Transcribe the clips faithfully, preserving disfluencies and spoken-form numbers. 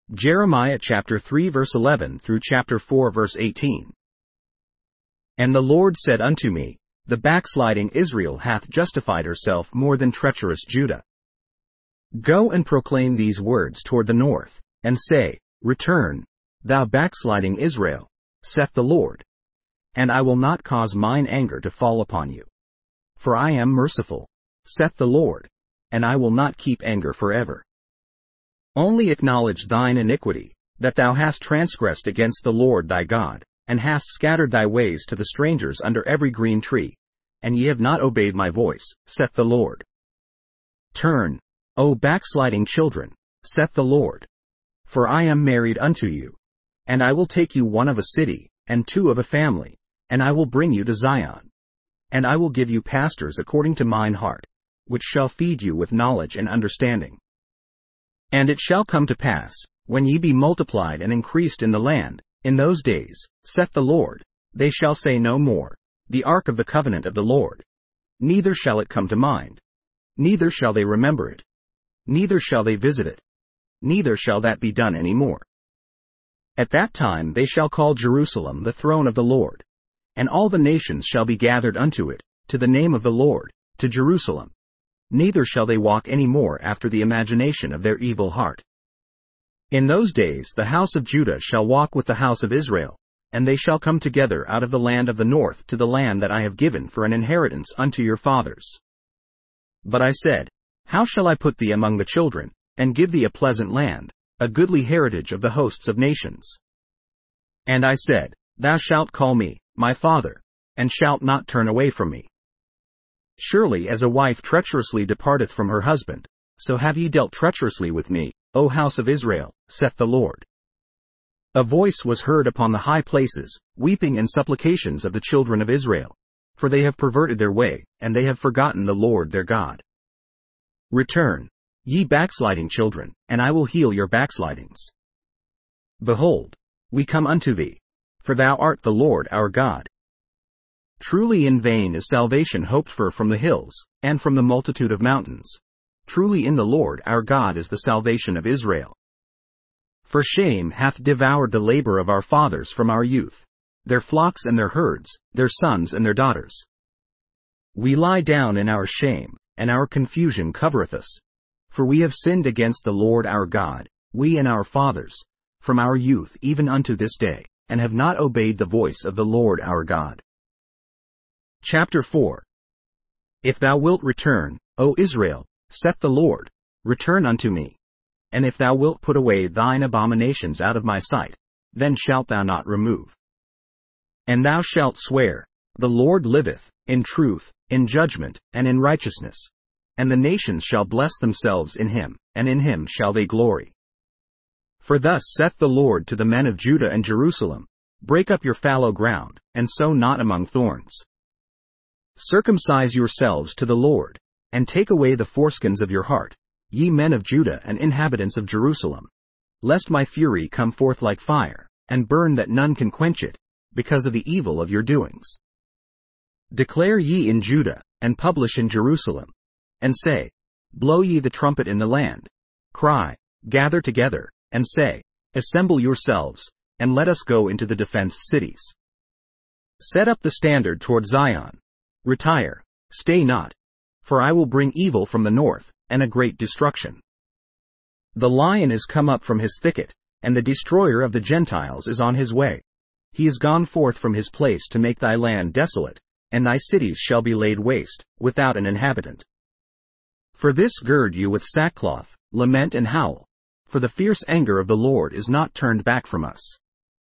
Jeremiah chapter three verse eleven through chapter four verse eighteen. And the Lord said unto me, The backsliding Israel hath justified herself more than treacherous Judah. Go and proclaim these words toward the north, and say, Return, thou backsliding Israel, saith the Lord. And I will not cause mine anger to fall upon you. For I am merciful, saith the Lord, and I will not keep anger forever. Only acknowledge thine iniquity, that thou hast transgressed against the Lord thy God, and hast scattered thy ways to the strangers under every green tree, and ye have not obeyed my voice, saith the Lord. Turn, O backsliding children, saith the Lord. For I am married unto you, and I will take you one of a city, and two of a family, and I will bring you to Zion. And I will give you pastors according to mine heart, which shall feed you with knowledge and understanding. And it shall come to pass, when ye be multiplied and increased in the land, in those days, saith the Lord, they shall say no more, the ark of the covenant of the Lord. Neither shall it come to mind. Neither shall they remember it. Neither shall they visit it. Neither shall that be done any more. At that time they shall call Jerusalem the throne of the Lord. And all the nations shall be gathered unto it, to the name of the Lord, to Jerusalem. Neither shall they walk any more after the imagination of their evil heart. In those days the house of Judah shall walk with the house of Israel, and they shall come together out of the land of the north to the land that I have given for an inheritance unto your fathers. But I said, How shall I put thee among the children, and give thee a pleasant land, a goodly heritage of the hosts of nations? And I said, Thou shalt call me, my father, and shalt not turn away from me. Surely as a wife treacherously departeth from her husband, so have ye dealt treacherously with me, O house of Israel, saith the Lord. A voice was heard upon the high places, weeping and supplications of the children of Israel, for they have perverted their way, and they have forgotten the Lord their God. Return, ye backsliding children, and I will heal your backslidings. Behold, we come unto thee, for thou art the Lord our God. Truly in vain is salvation hoped for from the hills, and from the multitude of mountains. Truly in the Lord our God is the salvation of Israel. For shame hath devoured the labor of our fathers from our youth, their flocks and their herds, their sons and their daughters. We lie down in our shame, and our confusion covereth us. For we have sinned against the Lord our God, we and our fathers, from our youth even unto this day, and have not obeyed the voice of the Lord our God. Chapter four. If thou wilt return, O Israel, saith the Lord, return unto me. And if thou wilt put away thine abominations out of my sight, then shalt thou not remove. And thou shalt swear, The Lord liveth, in truth, in judgment, and in righteousness. And the nations shall bless themselves in him, and in him shall they glory. For thus saith the Lord to the men of Judah and Jerusalem, Break up your fallow ground, and sow not among thorns. Circumcise yourselves to the Lord, and take away the foreskins of your heart, ye men of Judah and inhabitants of Jerusalem, lest my fury come forth like fire, and burn that none can quench it, because of the evil of your doings. Declare ye in Judah, and publish in Jerusalem, and say, Blow ye the trumpet in the land, cry, gather together, and say, Assemble yourselves, and let us go into the defenced cities. Set up the standard toward Zion. Retire, stay not, for I will bring evil from the north, and a great destruction. The lion is come up from his thicket, and the destroyer of the Gentiles is on his way. He is gone forth from his place to make thy land desolate, and thy cities shall be laid waste, without an inhabitant. For this gird you with sackcloth, lament and howl, for the fierce anger of the Lord is not turned back from us.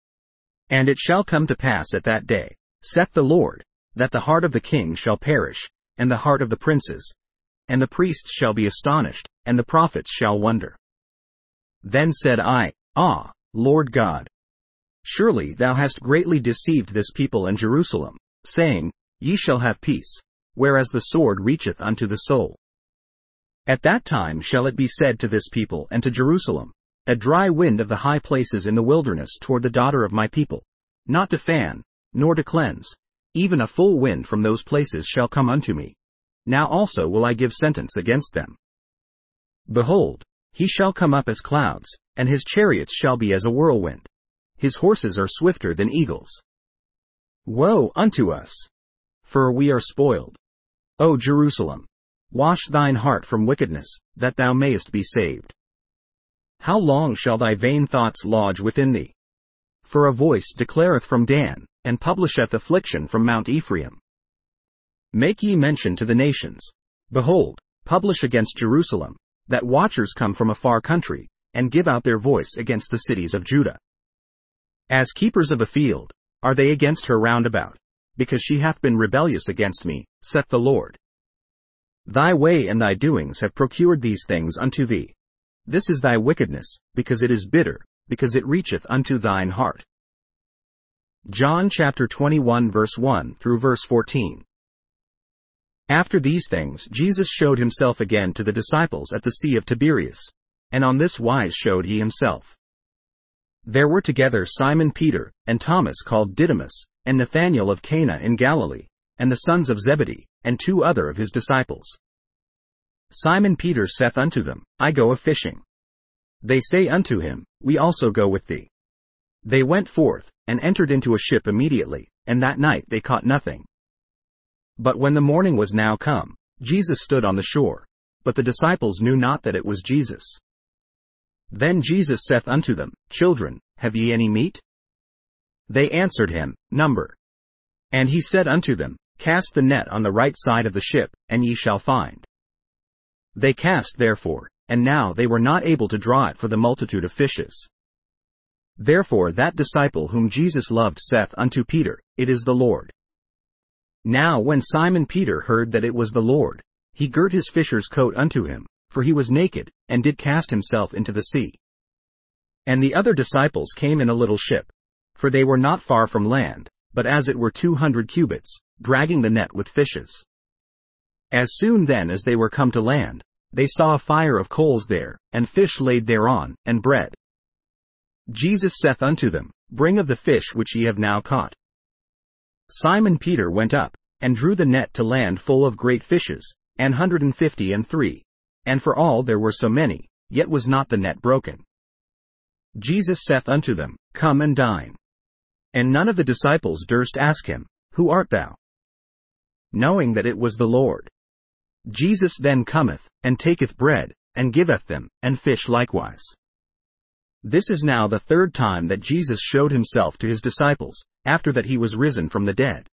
And it shall come to pass at that day, saith the Lord, that the heart of the king shall perish, and the heart of the princes, and the priests shall be astonished, and the prophets shall wonder. Then said I, Ah, Lord God! Surely thou hast greatly deceived this people and Jerusalem, saying, Ye shall have peace, whereas the sword reacheth unto the soul. At that time shall it be said to this people and to Jerusalem, A dry wind of the high places in the wilderness toward the daughter of my people, not to fan, nor to cleanse, even a full wind from those places shall come unto me. Now also will I give sentence against them. Behold, He shall come up as clouds, and his chariots shall be as a whirlwind. His horses are swifter than eagles. Woe unto us! For we are spoiled. O Jerusalem! Wash thine heart from wickedness, that thou mayest be saved. How long shall thy vain thoughts lodge within thee? For a voice declareth from Dan, and publisheth affliction from Mount Ephraim. Make ye mention to the nations. Behold, publish against Jerusalem, that watchers come from a far country, and give out their voice against the cities of Judah. As keepers of a field, are they against her round about, because she hath been rebellious against me, saith the Lord. Thy way and thy doings have procured these things unto thee. This is thy wickedness, because it is bitter, because it reacheth unto thine heart. John chapter twenty-one verse one through verse fourteen. After these things Jesus showed himself again to the disciples at the sea of Tiberias, and on this wise showed he himself. There were together Simon Peter, and Thomas called Didymus, and Nathanael of Cana in Galilee, and the sons of Zebedee, and two other of his disciples. Simon Peter saith unto them, I go a-fishing. They say unto him, We also go with thee. They went forth, and entered into a ship immediately, and that night they caught nothing. But when the morning was now come, Jesus stood on the shore, but the disciples knew not that it was Jesus. Then Jesus saith unto them, Children, have ye any meat? They answered him, Number. And he said unto them, Cast the net on the right side of the ship, and ye shall find. They cast therefore, and now they were not able to draw it for the multitude of fishes. Therefore that disciple whom Jesus loved saith unto Peter, It is the Lord. Now when Simon Peter heard that it was the Lord, he girt his fisher's coat unto him, for he was naked, and did cast himself into the sea. And the other disciples came in a little ship, for they were not far from land, but as it were two hundred cubits, dragging the net with fishes. As soon then as they were come to land, they saw a fire of coals there, and fish laid thereon, and bread. Jesus saith unto them, Bring of the fish which ye have now caught. Simon Peter went up, and drew the net to land full of great fishes, an hundred and fifty and three. And for all there were so many, yet was not the net broken. Jesus saith unto them, Come and dine. And none of the disciples durst ask him, Who art thou? Knowing that it was the Lord. Jesus then cometh, and taketh bread, and giveth them, and fish likewise. This is now the third time that Jesus showed himself to his disciples, after that he was risen from the dead.